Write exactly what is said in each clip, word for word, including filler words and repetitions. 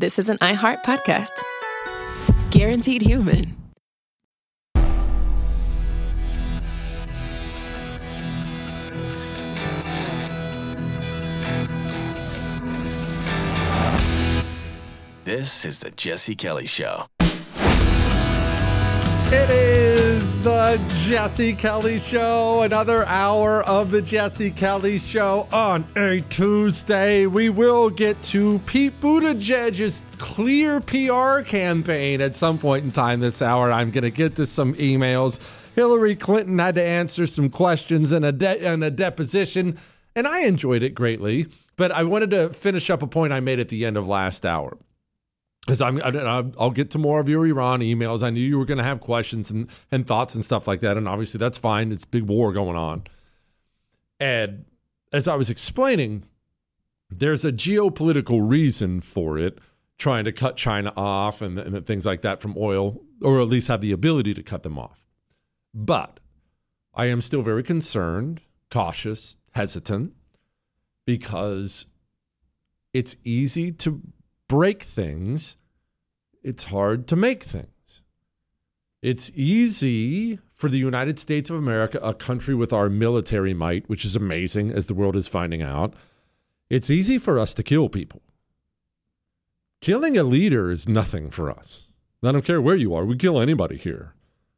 this is an iHeart podcast. Guaranteed Human. This is the Jesse Kelly Show. It is the Jesse Kelly Show, another hour of the Jesse Kelly Show on a Tuesday. We will get to Pete Buttigieg's clear P R campaign at some point in time this hour. I'm going to get to some emails. Hillary Clinton had to answer some questions in a, de- in a deposition, and I enjoyed it greatly. But I wanted to finish up a point I made at the end of last hour. Because I'm, I'll get to more of your Iran emails. I knew you were going to have questions and, and thoughts and stuff like that. And obviously that's fine. It's a big war going on. And as I was explaining, there's a geopolitical reason for it, trying to cut China off and, and things like that from oil, or at least have the ability to cut them off. But I am still very concerned, cautious, hesitant, because it's easy to break things, it's hard to make things. It's easy for the United States of America, a country with our military might, which is amazing as the world is finding out. It's easy for us to kill people. Killing a leader is nothing for us. I don't care where you are. We kill anybody here.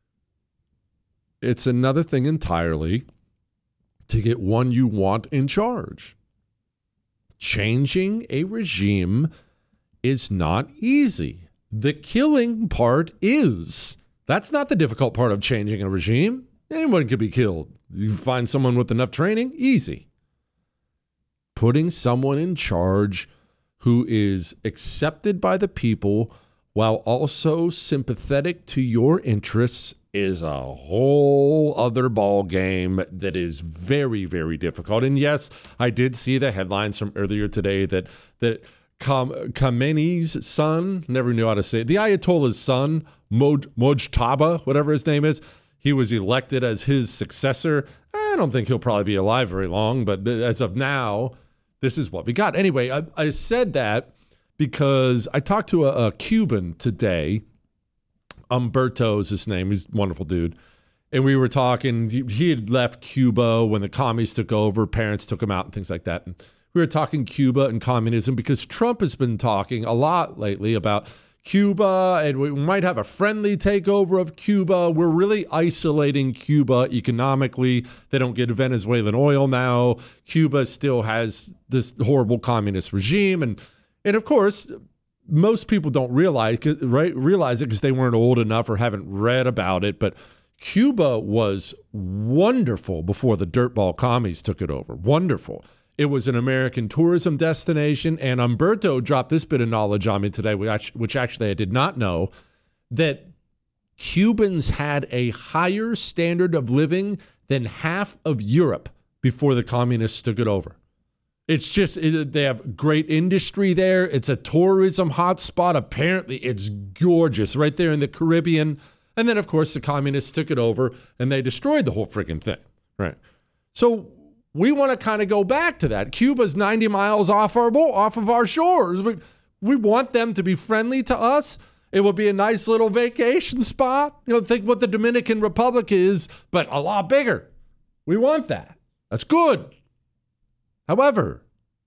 It's another thing entirely to get one you want in charge. Changing a regime is not easy. The killing part is. That's not the difficult part of changing a regime. Anyone could be killed. You find someone with enough training, easy. Putting someone in charge who is accepted by the people while also sympathetic to your interests is a whole other ball game that is very, very difficult. And yes, I did see the headlines from earlier today that that Khamenei's son, never knew how to say it, the Ayatollah's son, Moj- Mojtaba, whatever his name is, he was elected as his successor. I don't think he'll probably be alive very long, but as of now, this is what we got. Anyway, I, I said that because I talked to a, a Cuban today. Umberto is his name. He's a wonderful dude. And we were talking, he, he had left Cuba when the commies took over, parents took him out and things like that. And we were talking Cuba and communism because Trump has been talking a lot lately about Cuba, and we might have a friendly takeover of Cuba. We're really isolating Cuba economically. They don't get Venezuelan oil now. Cuba still has this horrible communist regime. And, and of course, most people don't realize, right, realize it because they weren't old enough or haven't read about it. But Cuba was wonderful before the dirtball commies took it over. Wonderful. It was an American tourism destination, and Umberto dropped this bit of knowledge on me today, which actually I did not know, that Cubans had a higher standard of living than half of Europe before the communists took it over. It's just, it, they have great industry there. It's a tourism hotspot. Apparently, it's gorgeous right there in the Caribbean. And then, of course, the communists took it over, and they destroyed the whole freaking thing, right? So we want to kind of go back to that. Cuba's ninety miles off our off of our shores. We, we want them to be friendly to us. It would be a nice little vacation spot. You know, think what the Dominican Republic is, but a lot bigger. We want that. That's good. However,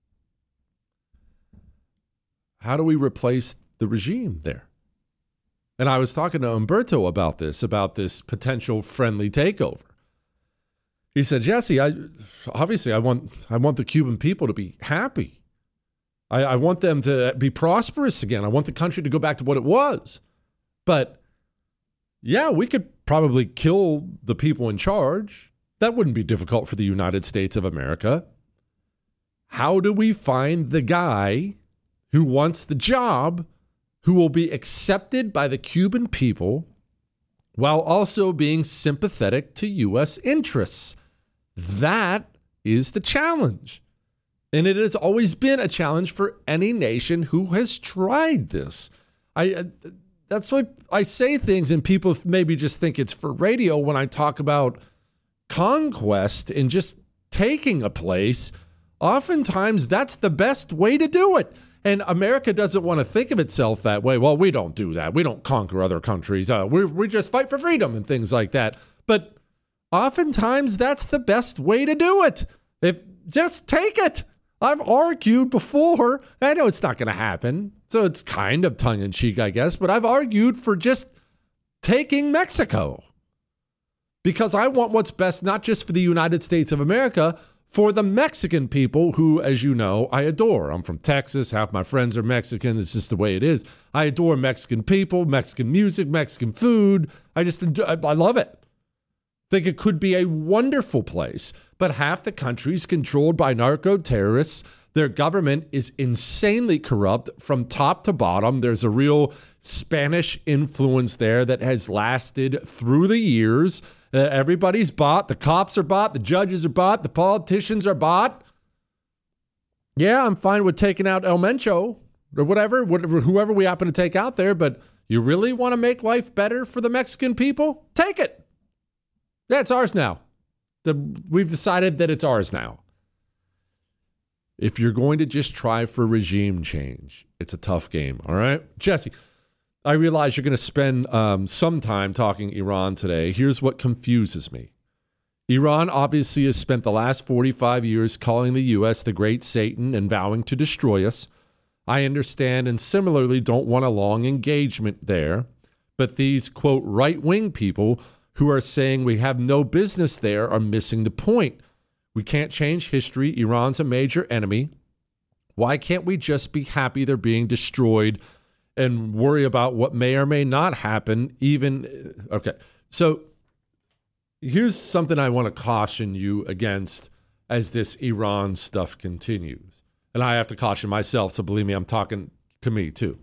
how do we replace the regime there? And I was talking to Umberto about this, about this potential friendly takeover. He said, Jesse, I obviously I want I want the Cuban people to be happy. I, I want them to be prosperous again. I want the country to go back to what it was. But yeah, we could probably kill the people in charge. That wouldn't be difficult for the United States of America. How do we find the guy who wants the job, who will be accepted by the Cuban people while also being sympathetic to U S interests? That is the challenge. And it has always been a challenge for any nation who has tried this. I that's why I say things and people maybe just think it's for radio when I talk about conquest and just taking a place. Oftentimes that's the best way to do it. And America doesn't want to think of itself that way. Well, we don't do that. We don't conquer other countries. Uh, we we just fight for freedom and things like that. But oftentimes that's the best way to do it. If just take it. I've argued before. I know it's not going to happen. So it's kind of tongue in cheek, I guess. But I've argued for just taking Mexico. Because I want what's best, not just for the United States of America, for the Mexican people who, as you know, I adore. I'm from Texas. Half my friends are Mexican. It's just the way it is. I adore Mexican people, Mexican music, Mexican food. I just, I love it. Think it could be a wonderful place. But half the country is controlled by narco-terrorists. Their government is insanely corrupt from top to bottom. There's a real Spanish influence there that has lasted through the years. Uh, everybody's bought. The cops are bought. The judges are bought. The politicians are bought. Yeah, I'm fine with taking out El Mencho or whatever, whatever, whoever we happen to take out there. But you really want to make life better for the Mexican people? Take it. Yeah, it's ours now. The, we've decided that it's ours now. If you're going to just try for regime change, it's a tough game, all right? Jesse, I realize you're going to spend um, some time talking Iran today. Here's what confuses me. Iran obviously has spent the last forty-five years calling the U S the great Satan and vowing to destroy us. I understand and similarly don't want a long engagement there. But these, quote, right-wing people who are saying we have no business there are missing the point. We can't change history. Iran's a major enemy. Why can't we just be happy they're being destroyed and worry about what may or may not happen even? Okay, so here's something I want to caution you against as this Iran stuff continues. And I have to caution myself, so believe me, I'm talking to me too.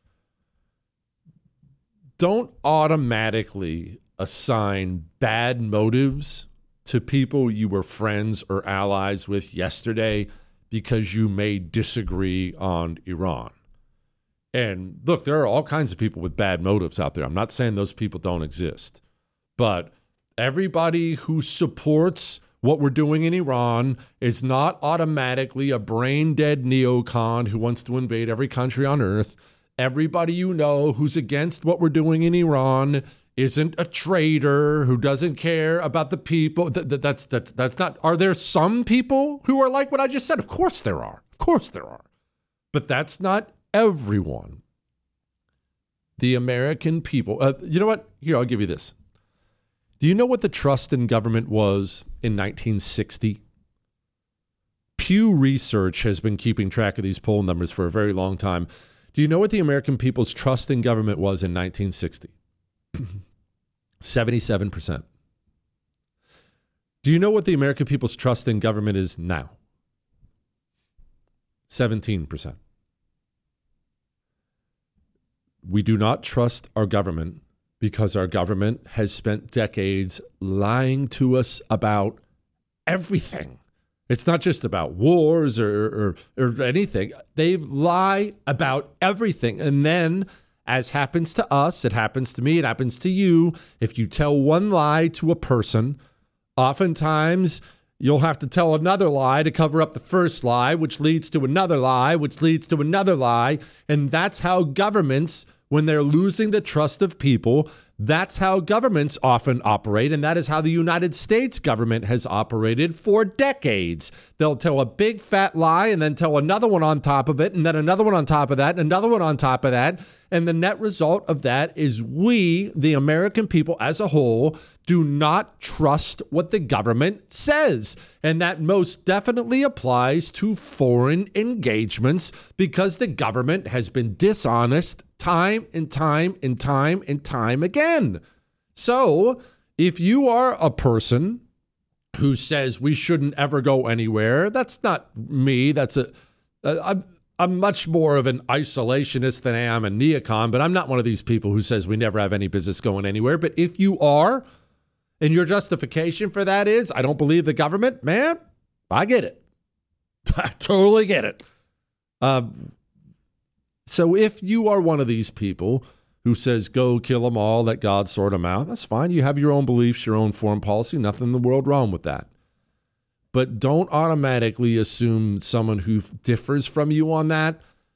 Don't automatically assign bad motives to people you were friends or allies with yesterday because you may disagree on Iran. And look, there are all kinds of people with bad motives out there. I'm not saying those people don't exist. But everybody who supports what we're doing in Iran is not automatically a brain-dead neocon who wants to invade every country on earth. Everybody you know who's against what we're doing in Iran isn't a traitor who doesn't care about the people. That, that, that's, that's, that's not. Are there some people who are like what I just said? Of course there are. Of course there are. But that's not everyone. The American people. Uh, you know what? Here, I'll give you this. Do you know what the trust in government was in nineteen sixty? Pew Research has been keeping track of these poll numbers for a very long time. Do you know what the American people's trust in government was in nineteen sixty? seventy-seven percent. Do you know what the American people's trust in government is now? seventeen percent. We do not trust our government because our government has spent decades lying to us about everything. It's not just about wars or, or, or anything. They lie about everything. And then, as happens to us, it happens to me, it happens to you. If you tell one lie to a person, oftentimes you'll have to tell another lie to cover up the first lie, which leads to another lie, which leads to another lie. And that's how governments, when they're losing the trust of people, that's how governments often operate, and that is how the United States government has operated for decades. They'll tell a big fat lie and then tell another one on top of it, and then another one on top of that, and another one on top of that. And the net result of that is we, the American people as a whole, do not trust what the government says. And that most definitely applies to foreign engagements because the government has been dishonest time and time and time and time again. So if you are a person who says we shouldn't ever go anywhere, that's not me. That's a, a I'm, I'm much more of an isolationist than I am a neocon, but I'm not one of these people who says we never have any business going anywhere. But if you are, and your justification for that is, I don't believe the government, man, I get it. I totally get it. Um, so if you are one of these people who says, go kill them all, let God sort them out, that's fine. You have your own beliefs, your own foreign policy, nothing in the world wrong with that. But don't automatically assume someone who differs from you on that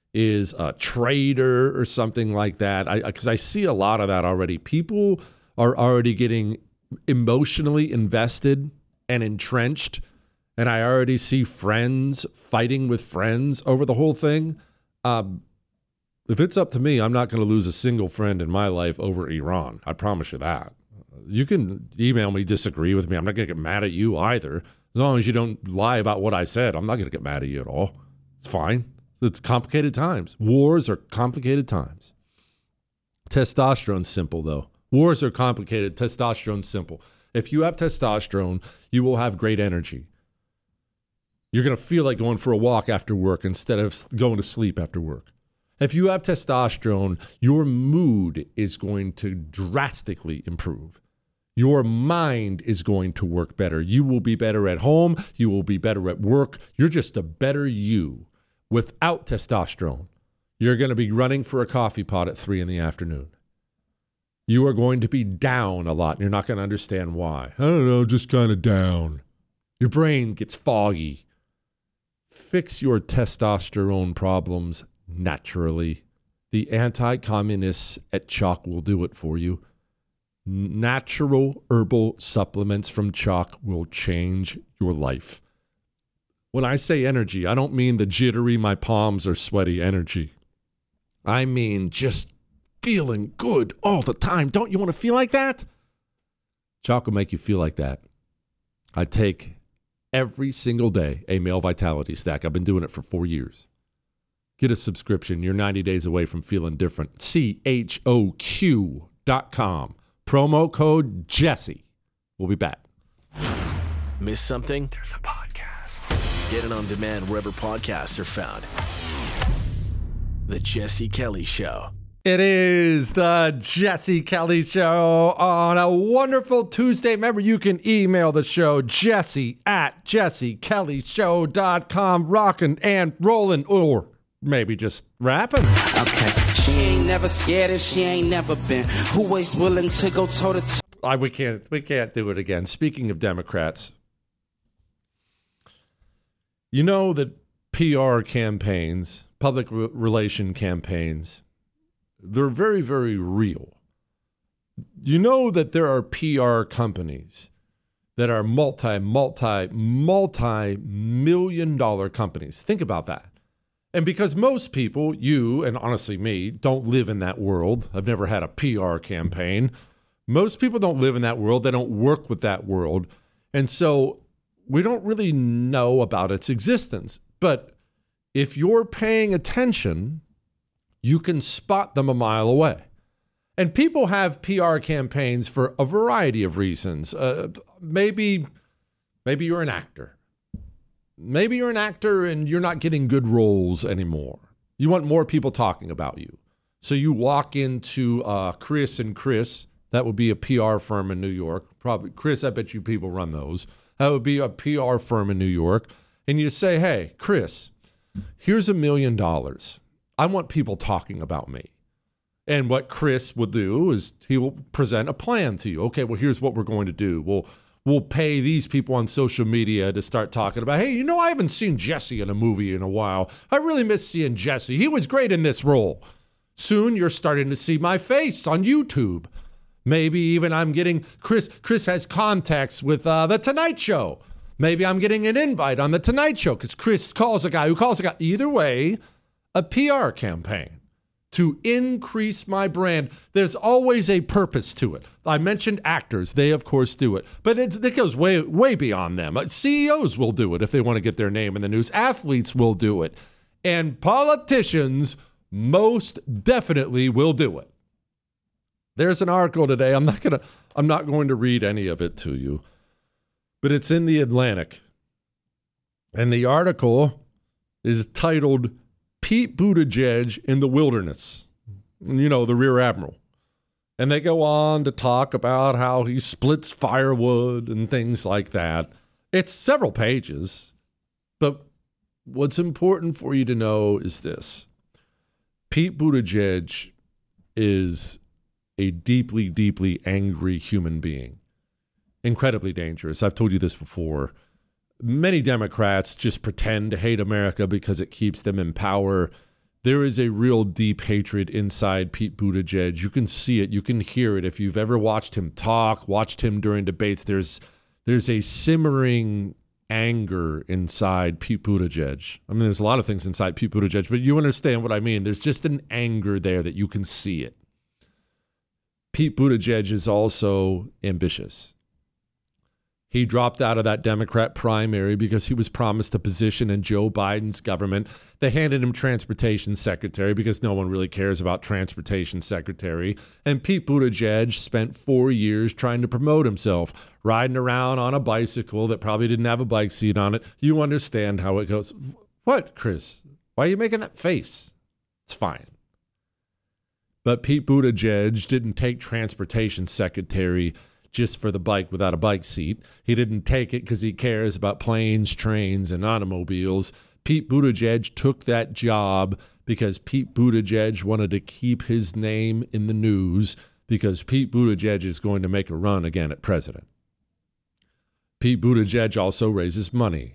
is a traitor or something like that. I because I see a lot of that already. People are already getting emotionally invested and entrenched, and I already see friends fighting with friends over the whole thing. Um, if it's up to me, I'm not going to lose a single friend in my life over Iran. I promise you that. You can email me, disagree with me. I'm not going to get mad at you either. As long as you don't lie about what I said, I'm not going to get mad at you at all. It's fine. It's complicated times. Wars are complicated times. Testosterone's simple, though. Wars are complicated. Testosterone's simple. If you have testosterone, you will have great energy. You're going to feel like going for a walk after work instead of going to sleep after work. If you have testosterone, your mood is going to drastically improve. Your mind is going to work better. You will be better at home. You will be better at work. You're just a better you. Without testosterone, you're going to be running for a coffee pot at three in the afternoon. You are going to be down a lot, and you're not going to understand why. I don't know, just kind of down. Your brain gets foggy. Fix your testosterone problems naturally. The anti-communists at Chalk will do it for you. Natural herbal supplements from Chalk will change your life. When I say energy, I don't mean the jittery, my palms are sweaty energy. I mean just feeling good all the time. Don't you want to feel like that? Chalk will make you feel like that. I take every single day a male vitality stack. I've been doing it for four years. Get a subscription. You're ninety days away from feeling different. C H O Q dot com. Promo code Jesse. We'll be back. Miss something? There's a podcast. Get it on demand wherever podcasts are found. The Jesse Kelly Show. It is the Jesse Kelly Show on a wonderful Tuesday. Remember, you can email the show, Jesse at jesse kelly show dot com. Rocking and rolling, or maybe just rapping. Okay. She ain't never scared and she ain't never been. Who is willing to go toe to toe? I, we can't we can't do it again. Speaking of Democrats, you know that P R campaigns, public re- relation campaigns, they're very, very real. You know that there are P R companies that are multi, multi, multi-million dollar companies. Think about that. And because most people, you and honestly me, don't live in that world. I've never had a P R campaign. Most people don't live in that world. They don't work with that world. And so we don't really know about its existence. But if you're paying attention, you can spot them a mile away. And people have P R campaigns for a variety of reasons. Uh, maybe, maybe you're an actor. Maybe you're an actor and you're not getting good roles anymore. You want more people talking about you. So you walk into uh, Chris and Chris. That would be a P R firm in New York. Probably Chris, I bet you people run those. That would be a P R firm in New York. And you say, hey, Chris, here's a million dollars. I want people talking about me. And what Chris will do is he will present a plan to you. Okay, well, here's what we're going to do. We'll We'll pay these people on social media to start talking about, hey, you know, I haven't seen Jesse in a movie in a while. I really miss seeing Jesse. He was great in this role. Soon you're starting to see my face on YouTube. Maybe even I'm getting, Chris Chris has contacts with uh, The Tonight Show. Maybe I'm getting an invite on The Tonight Show because Chris calls a guy who calls a guy. Either way, a P R campaign to increase my brand. There's always a purpose to it. I mentioned actors. They, of course, do it. But it, it goes way, way beyond them. C E Os will do it if they want to get their name in the news. Athletes will do it. And politicians most definitely will do it. There's an article today. I'm not gonna, I'm not going to read any of it to you. But it's in the Atlantic. And the article is titled Pete Buttigieg in the Wilderness, you know, the Rear Admiral. And they go on to talk about how he splits firewood and things like that. It's several pages. But what's important for you to know is this. Pete Buttigieg is a deeply, deeply angry human being. Incredibly dangerous. I've told you this before. Many Democrats just pretend to hate America because it keeps them in power. There is a real deep hatred inside Pete Buttigieg. You can see it. You can hear it. If you've ever watched him talk, watched him during debates, there's there's a simmering anger inside Pete Buttigieg. I mean, there's a lot of things inside Pete Buttigieg, but you understand what I mean. There's just an anger there that you can see it. Pete Buttigieg is also ambitious. He dropped out of that Democrat primary because he was promised a position in Joe Biden's government. They handed him transportation secretary because no one really cares about transportation secretary. And Pete Buttigieg spent four years trying to promote himself, riding around on a bicycle that probably didn't have a bike seat on it. You understand how it goes. What, Chris? Why are you making that face? It's fine. But Pete Buttigieg didn't take transportation secretary just for the bike without a bike seat. He didn't take it because he cares about planes, trains, and automobiles. Pete Buttigieg took that job because Pete Buttigieg wanted to keep his name in the news because Pete Buttigieg is going to make a run again at president. Pete Buttigieg also raises money.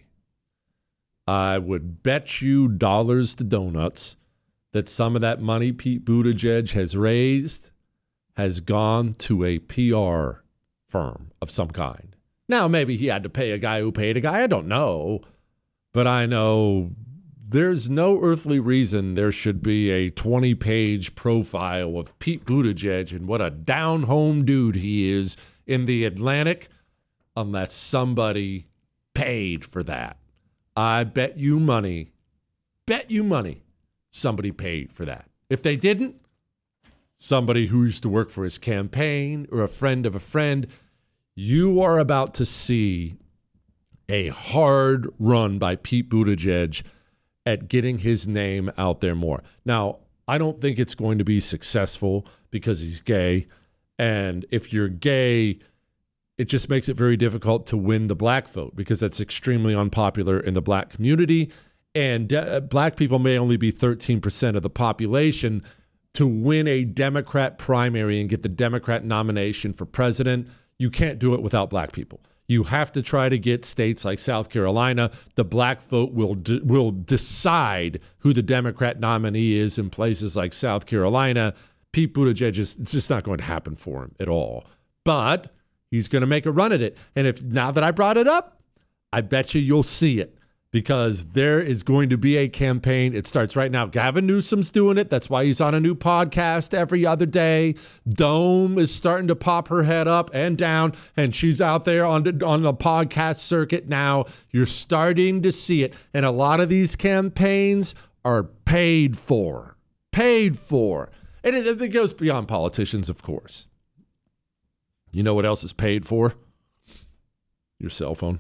I would bet you dollars to donuts that some of that money Pete Buttigieg has raised has gone to a P R firm of some kind. Now, maybe he had to pay a guy who paid a guy. I don't know. But I know there's no earthly reason there should be a twenty-page profile of Pete Buttigieg and what a down-home dude he is in the Atlantic unless somebody paid for that. I bet you money, bet you money, somebody paid for that. If they didn't, somebody who used to work for his campaign or a friend of a friend, you are about to see a hard run by Pete Buttigieg at getting his name out there more. Now, I don't think it's going to be successful because he's gay. And if you're gay, it just makes it very difficult to win the black vote because that's extremely unpopular in the black community. And de- black people may only be thirteen percent of the population. To win a Democrat primary and get the Democrat nomination for president, you can't do it without black people. You have to try to get states like South Carolina. The black vote will de- will decide who the Democrat nominee is in places like South Carolina. Pete Buttigieg is it's just not going to happen for him at all. But he's going to make a run at it. And if now that I brought it up, I bet you you'll see it. Because there is going to be a campaign. It starts right now. Gavin Newsom's doing it. That's why he's on a new podcast every other day. Dome is starting to pop her head up and down, and she's out there on the, on the podcast circuit now. You're starting to see it. And a lot of these campaigns are paid for. Paid for. And it, it goes beyond politicians, of course. You know what else is paid for? Your cell phone.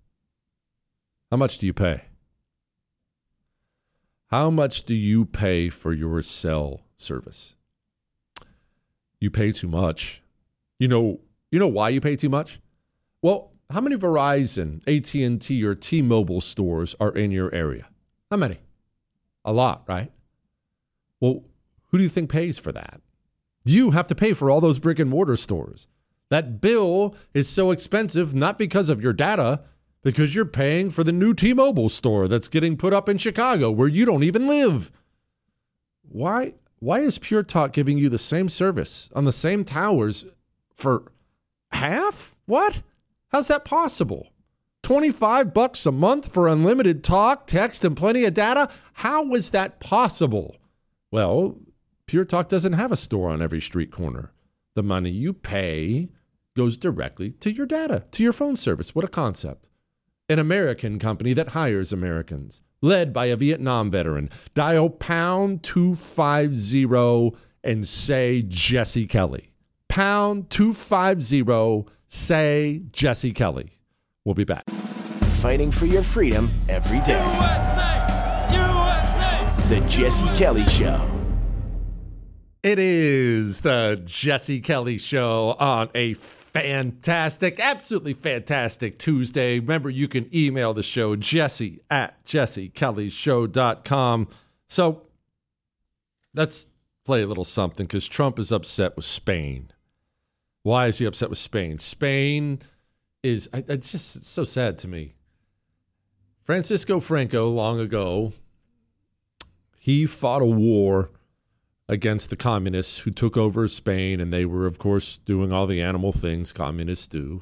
How much do you pay? How much do you pay for your cell service? You pay too much. You know, you know why you pay too much? Well, how many Verizon, A T and T, or T-Mobile stores are in your area? How many? A lot, right? Well, who do you think pays for that? You have to pay for all those brick and mortar stores. That bill is so expensive, not because of your data, because you're paying for the new T-Mobile store that's getting put up in Chicago where you don't even live. Why, why is Pure Talk giving you the same service on the same towers for half? What? How's that possible? twenty-five bucks a month for unlimited talk, text, and plenty of data? How is that possible? Well, Pure Talk doesn't have a store on every street corner. The money you pay goes directly to your data, to your phone service. What a concept. An American company that hires Americans, led by a Vietnam veteran. Dial pound two fifty and say Jesse Kelly. Pound two fifty, say Jesse Kelly. We'll be back. Fighting for your freedom every day. U S A! U S A! The Jesse Kelly Show. It is the Jesse Kelly Show on a fantastic, absolutely fantastic Tuesday. Remember, you can email the show, jesse at jesse kelly show dot com. So let's play a little something because Trump is upset with Spain. Why is he upset with Spain? Spain is, I, it's just it's so sad to me. Francisco Franco, long ago, he fought a war against the communists who took over Spain, and they were, of course, doing all the animal things communists do.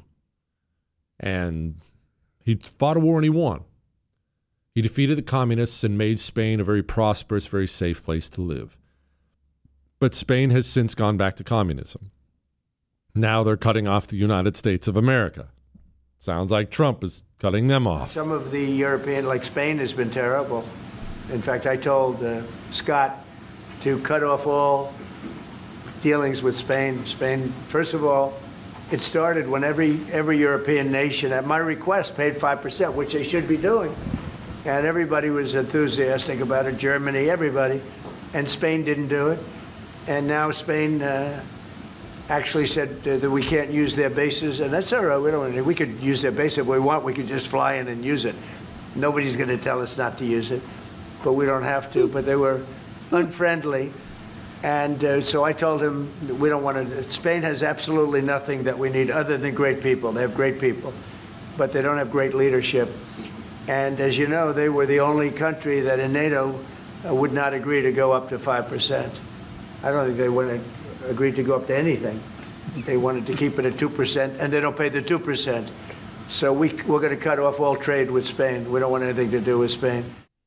And he fought a war and he won. He defeated the communists and made Spain a very prosperous, very safe place to live. But Spain has since gone back to communism. Now they're cutting off the United States of America. Sounds like Trump is cutting them off. Some of the European, like Spain, has been terrible. In fact, I told uh, Scott to cut off all dealings with Spain. Spain, first of all, it started when every every European nation, at my request, paid five percent, which they should be doing. And everybody was enthusiastic about it, Germany, everybody. And Spain didn't do it. And now Spain uh, actually said uh, that we can't use their bases. And that's all right. We don't. We could use their base if we want. We could just fly in and use it. Nobody's going to tell us not to use it. But we don't have to. But they were unfriendly. And uh, so I told him we don't want to. Spain has absolutely nothing that we need other than great people. They have great people, but they don't have great leadership. And as you know, they were the only country that in NATO uh, would not agree to go up to five percent. I don't think they would have agreed to go up to anything. They wanted to keep it at two percent, and they don't pay the two percent. So we, we're going to cut off all trade with Spain. We don't want anything to do with Spain.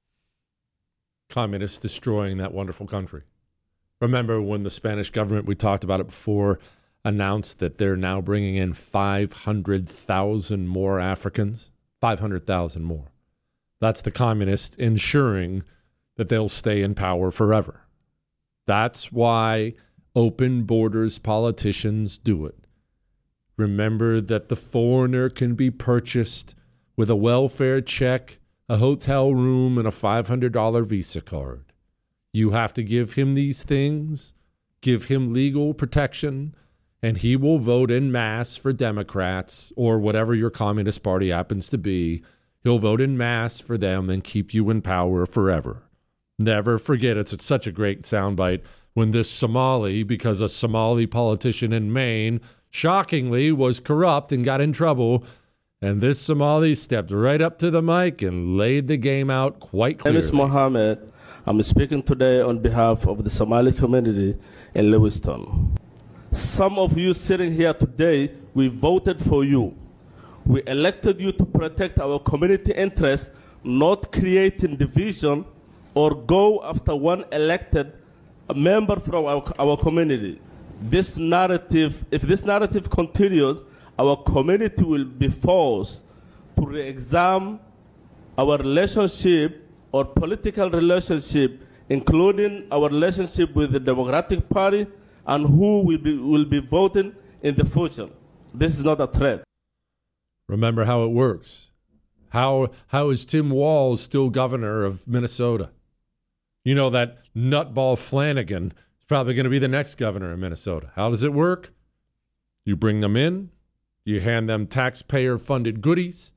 Communists destroying that wonderful country. Remember when the Spanish government, we talked about it before, announced that they're now bringing in five hundred thousand more Africans? five hundred thousand more. That's the communists ensuring that they'll stay in power forever. That's why open borders politicians do it. Remember that the foreigner can be purchased with a welfare check, a hotel room, and a five hundred dollars Visa card. You have to give him these things, give him legal protection, and he will vote en masse for Democrats or whatever your Communist Party happens to be. He'll vote en masse for them and keep you in power forever. Never forget, it's, it's such a great soundbite when this Somali, because a Somali politician in Maine, shockingly was corrupt and got in trouble, and this Somali stepped right up to the mic and laid the game out quite clearly. My name is Mohammed. I'm speaking today on behalf of the Somali community in Lewiston. Some of you sitting here today, we voted for you. We elected you to protect our community interests, not creating division or go after one elected member from our, our community. This narrative, if this narrative continues, our community will be forced to re-examine our relationship or political relationship, including our relationship with the Democratic Party and who will be, will be voting in the future. This is not a threat. Remember how it works. How how is Tim Walz still governor of Minnesota? You know that nutball Flanagan is probably going to be the next governor of Minnesota. How does it work? You bring them in, you hand them taxpayer-funded goodies.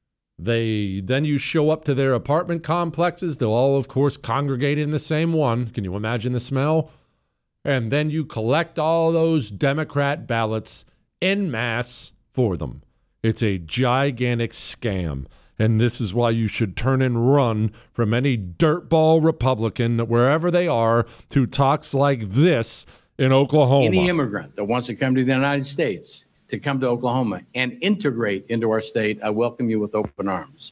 They then you show up to their apartment complexes. They'll all, of course, congregate in the same one. Can you imagine the smell? And then you collect all those Democrat ballots en masse for them. It's a gigantic scam. And this is why you should turn and run from any dirtball Republican, wherever they are, who talks like this in Oklahoma. Any immigrant that wants to come to the United States, to come to Oklahoma and integrate into our state, I welcome you with open arms.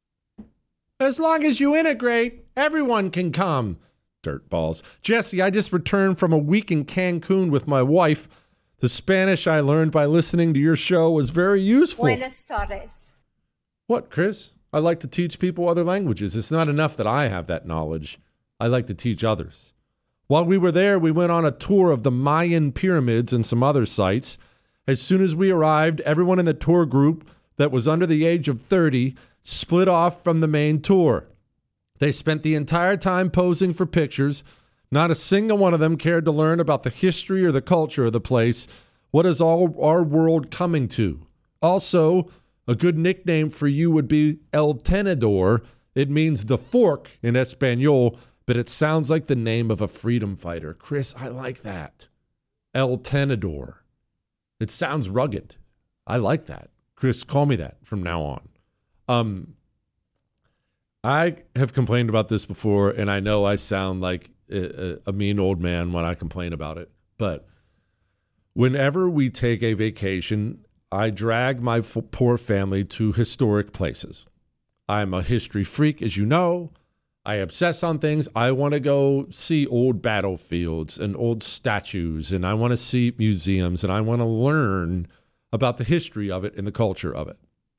As long as you integrate, everyone can come. Dirtballs. Jesse, I just returned from a week in Cancun with my wife. The Spanish I learned by listening to your show was very useful. Buenas tardes. What, Chris? I like to teach people other languages. It's not enough that I have that knowledge. I like to teach others. While we were there, we went on a tour of the Mayan pyramids and some other sites. As soon as we arrived, everyone in the tour group that was under the age of thirty split off from the main tour. They spent the entire time posing for pictures. Not a single one of them cared to learn about the history or the culture of the place. What is all our world coming to? Also, a good nickname for you would be El Tenedor. It means the fork in Espanol, but it sounds like the name of a freedom fighter. Chris, I like that. El Tenedor. It sounds rugged. I like that. Chris, call me that from now on. Um, I have complained about this before, and I know I sound like a, a mean old man when I complain about it. But whenever we take a vacation, I drag my f- poor family to historic places. I'm a history freak, as you know. I obsess on things. I want to go see old battlefields and old statues, and I want to see museums, and I want to learn about the history of it and the culture of it.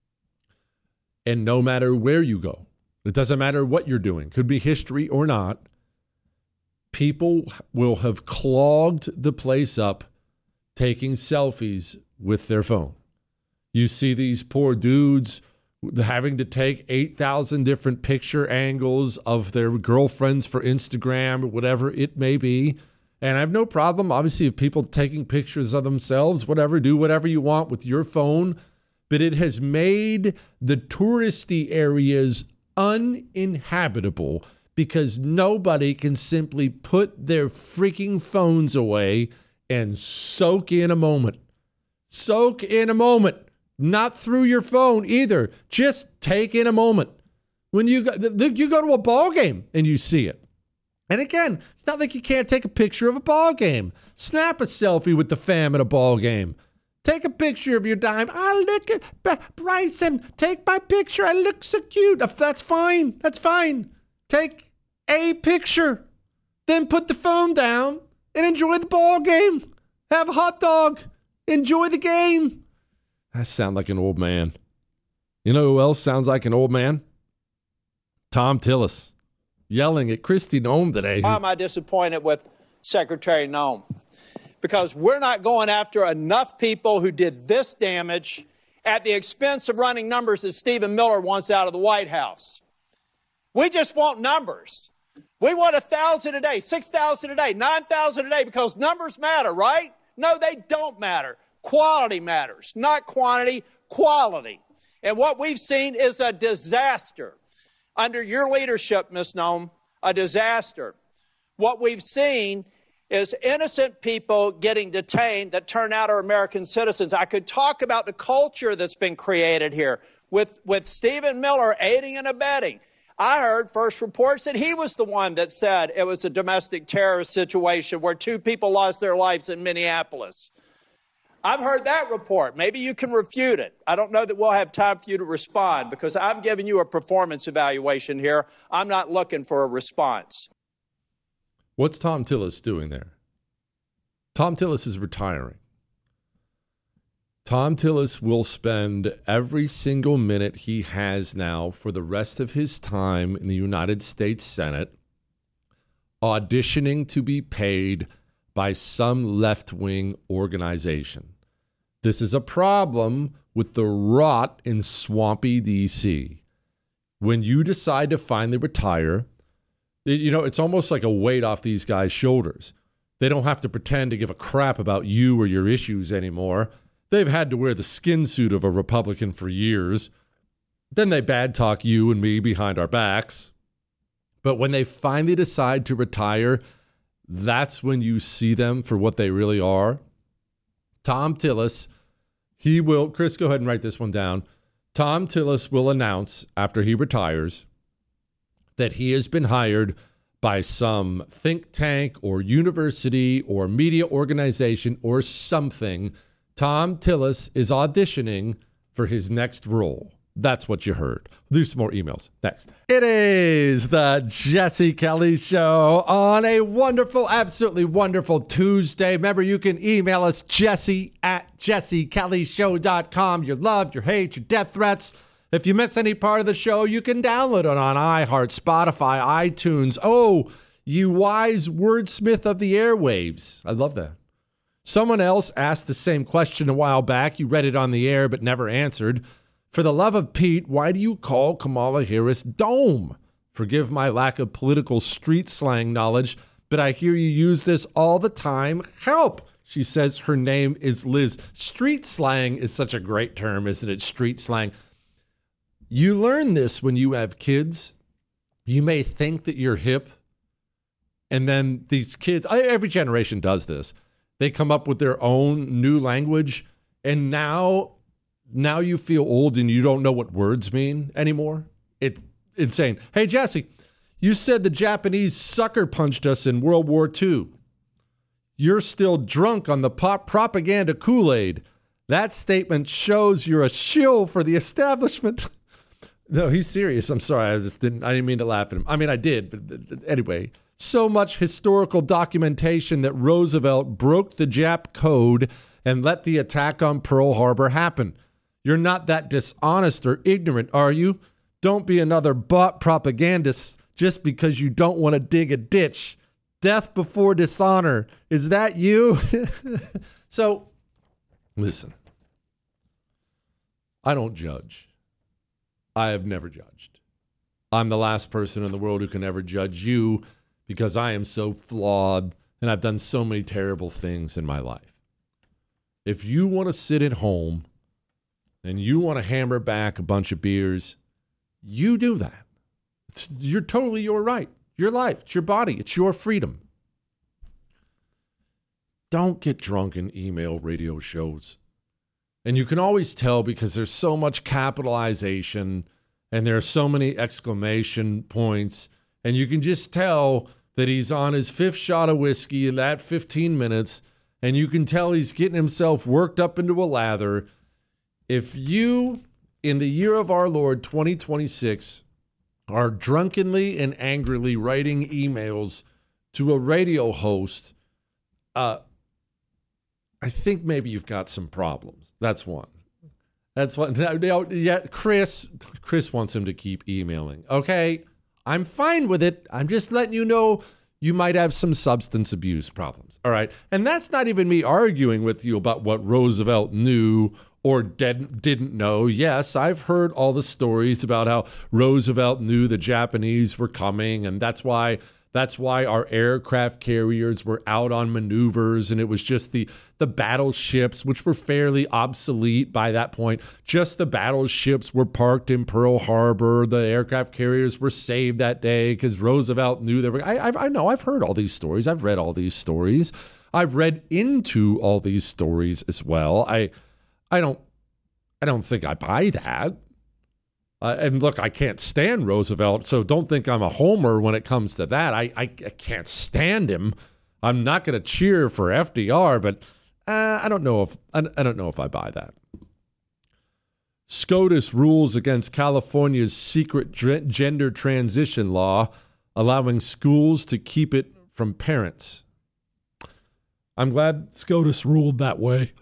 And no matter where you go, it doesn't matter what you're doing, could be history or not, people will have clogged the place up taking selfies with their phone. You see these poor dudes having to take eight thousand different picture angles of their girlfriends for Instagram or whatever it may be. And I have no problem, obviously, of people taking pictures of themselves, whatever, do whatever you want with your phone. But it has made the touristy areas uninhabitable because nobody can simply put their freaking phones away and soak in a moment. Soak in a moment. Not through your phone either. Just take in a moment. When you go, you go to a ball game and you see it. And again, it's not like you can't take a picture of a ball game. Snap a selfie with the fam at a ball game. Take a picture of your dime. I look at Bryson. Take my picture. I look so cute. That's fine. That's fine. Take a picture. Then put the phone down and enjoy the ball game. Have a hot dog. Enjoy the game. I sound like an old man. You know who else sounds like an old man? Tom Tillis, yelling at Kristi Noem today. Why am I disappointed with Secretary Noem? Because we're not going after enough people who did this damage at the expense of running numbers that Stephen Miller wants out of the White House. We just want numbers. We want one thousand a day, six thousand a day, nine thousand a day because numbers matter, right? No, they don't matter. Quality matters, not quantity, quality. And what we've seen is a disaster. Under your leadership, Miz Noem, a disaster. What we've seen is innocent people getting detained that turn out are American citizens. I could talk about the culture that's been created here with, with Stephen Miller aiding and abetting. I heard first reports that he was the one that said it was a domestic terrorist situation where two people lost their lives in Minneapolis. I've heard that report. Maybe you can refute it. I don't know that we'll have time for you to respond because I'm giving you a performance evaluation here. I'm not looking for a response. What's Tom Tillis doing there? Tom Tillis is retiring. Tom Tillis will spend every single minute he has now for the rest of his time in the United States Senate auditioning to be paid by some left-wing organization. This is a problem with the rot in swampy D C. When you decide to finally retire, you know, it's almost like a weight off these guys' shoulders. They don't have to pretend to give a crap about you or your issues anymore. They've had to wear the skin suit of a Republican for years. Then they bad talk you and me behind our backs. But when they finally decide to retire, that's when you see them for what they really are. Tom Tillis, he will, Chris, go ahead and write this one down. Tom Tillis will announce after he retires that he has been hired by some think tank or university or media organization or something. Tom Tillis is auditioning for his next role. That's what you heard. We'll do some more emails next. It is the Jesse Kelly Show on a wonderful, absolutely wonderful Tuesday. Remember, you can email us, Jesse at jesse kelly show dot com. Your love, your hate, your death threats. If you miss any part of the show, you can download it on iHeart, Spotify, iTunes. Oh, you wise wordsmith of the airwaves. I love that. Someone else asked the same question a while back. You read it on the air but never answered. For the love of Pete, why do you call Kamala Harris Dome? Forgive my lack of political street slang knowledge, but I hear you use this all the time. Help! She says her name is Liz. Street slang is such a great term, isn't it? Street slang. You learn this when you have kids. You may think that you're hip, and then these kids, every generation does this. They come up with their own new language, and now... Now you feel old and you don't know what words mean anymore. It insane. Hey, Jesse, you said the Japanese sucker punched us in World War Two. You're still drunk on the pop propaganda Kool-Aid. That statement shows you're a shill for the establishment. No, he's serious. I'm sorry. I just didn't, I didn't mean to laugh at him. I mean, I did, but anyway. So much historical documentation that Roosevelt broke the Jap code and let the attack on Pearl Harbor happen. You're not that dishonest or ignorant, are you? Don't be another bot propagandist just because you don't want to dig a ditch. Death before dishonor. Is that you? So, listen. I don't judge. I have never judged. I'm the last person in the world who can ever judge you because I am so flawed and I've done so many terrible things in my life. If you want to sit at home and you want to hammer back a bunch of beers, you do that. It's, you're totally your right. Your life. It's your body. It's your freedom. Don't get drunk in email radio shows. And you can always tell because there's so much capitalization and there are so many exclamation points. And you can just tell that he's on his fifth shot of whiskey in that fifteen minutes. And you can tell he's getting himself worked up into a lather. If you, in the year of our Lord twenty twenty-six, are drunkenly and angrily writing emails to a radio host, uh, I think maybe you've got some problems. That's one. That's what. Yeah, Chris. Chris wants him to keep emailing. Okay, I'm fine with it. I'm just letting you know you might have some substance abuse problems. All right, and that's not even me arguing with you about what Roosevelt knew or didn't didn't know. Yes, I've heard all the stories about how Roosevelt knew the Japanese were coming, and that's why. That's why our aircraft carriers were out on maneuvers, and it was just the, the battleships, which were fairly obsolete by that point. Just the battleships were parked in Pearl Harbor. The aircraft carriers were saved that day because Roosevelt knew they were. I, I, I know. I've heard all these stories. I've read all these stories. I've read into all these stories as well. I, I don't, I don't think I buy that. Uh, and look, I can't stand Roosevelt, so don't think I'm a homer when it comes to that. I, I, I can't stand him. I'm not going to cheer for F D R, but uh, I don't know if I, I don't know if I buy that. SCOTUS rules against California's secret dr- gender transition law, allowing schools to keep it from parents. I'm glad SCOTUS ruled that way.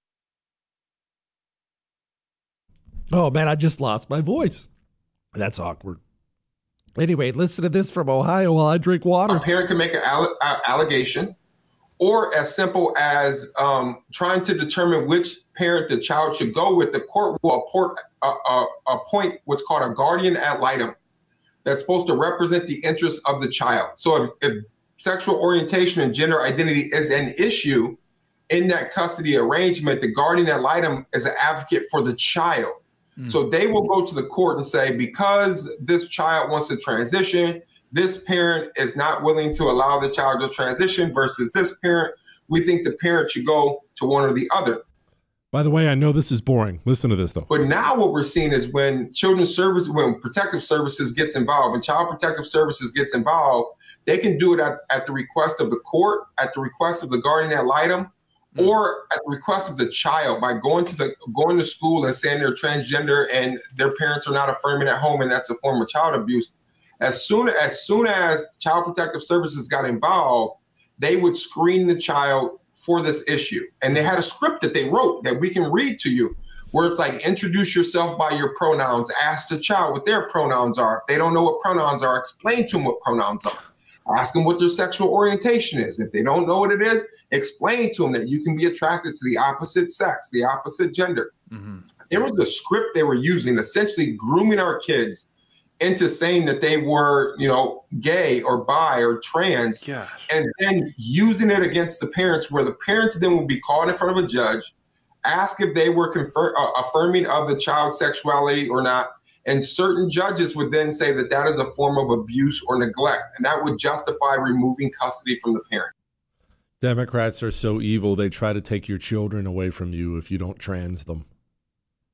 Oh, man, I just lost my voice. That's awkward. Anyway, listen to this from Ohio while I drink water. A parent can make an all- allegation, or as simple as um, trying to determine which parent the child should go with. The court will appoint, uh, uh, appoint what's called a guardian ad litem that's supposed to represent the interests of the child. So if, if sexual orientation and gender identity is an issue in that custody arrangement, the guardian ad litem is an advocate for the child. So they will go to the court and say, because this child wants to transition, this parent is not willing to allow the child to transition versus this parent. We think the parent should go to one or the other. By the way, I know this is boring. Listen to this, though. But now what we're seeing is when children's service, when protective services gets involved, when child protective services gets involved, they can do it at, at the request of the court, at the request of the guardian ad litem, or at the request of the child by going to the going to school and saying they're transgender and their parents are not affirming at home, and that's a form of child abuse. As soon as soon as Child Protective Services got involved, they would screen the child for this issue, and they had a script that they wrote that we can read to you, where it's like, introduce yourself by your pronouns, ask the child what their pronouns are. If they don't know what pronouns are, explain to them what pronouns are. Ask them what their sexual orientation is. If they don't know what it is, explain to them that you can be attracted to the opposite sex, the opposite gender. Mm-hmm. There was the script they were using, essentially grooming our kids into saying that they were, you know, gay or bi or trans, Gosh. and then using it against the parents, where the parents then would be called in front of a judge, ask if they were confer- uh, affirming of the child's sexuality or not. And certain judges would then say that that is a form of abuse or neglect, and that would justify removing custody from the parent. Democrats are so evil, they try to take your children away from you if you don't trans them.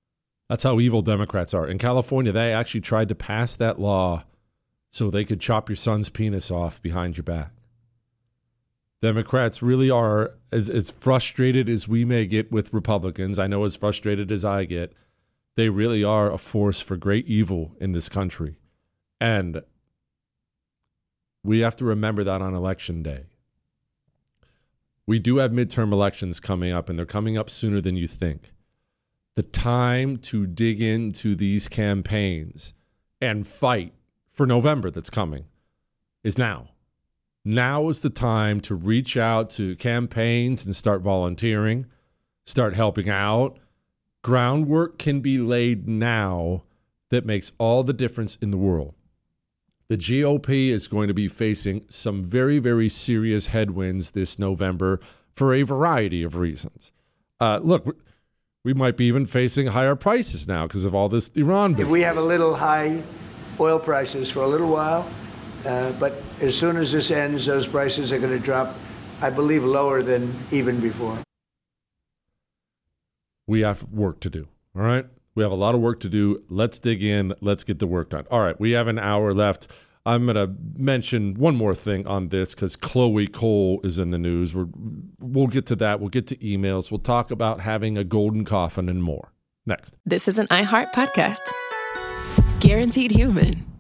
That's how evil Democrats are. In California, they actually tried to pass that law so they could chop your son's penis off behind your back. Democrats really are, as, as frustrated as we may get with Republicans, I know as frustrated as I get, they really are a force for great evil in this country. And we have to remember that on election day. We do have midterm elections coming up, and they're coming up sooner than you think. The time to dig into these campaigns and fight for November that's coming is now. Now is the time to reach out to campaigns and start volunteering, start helping out. Groundwork can be laid now that makes all the difference in the world. The G O P is going to be facing some very, very serious headwinds this November for a variety of reasons. Uh, look, we might be even facing higher prices now because of all this Iran business. If we have a little high oil prices for a little while, uh, but as soon as this ends, those prices are going to drop, I believe, lower than even before. We have work to do, all right? We have a lot of work to do. Let's dig in. Let's get the work done. All right, we have an hour left. I'm going to mention one more thing on this because Chloe Cole is in the news. We're, we'll get to that. We'll get to emails. We'll talk about having a golden coffin and more. Next. This is an iHeart podcast. Guaranteed Human.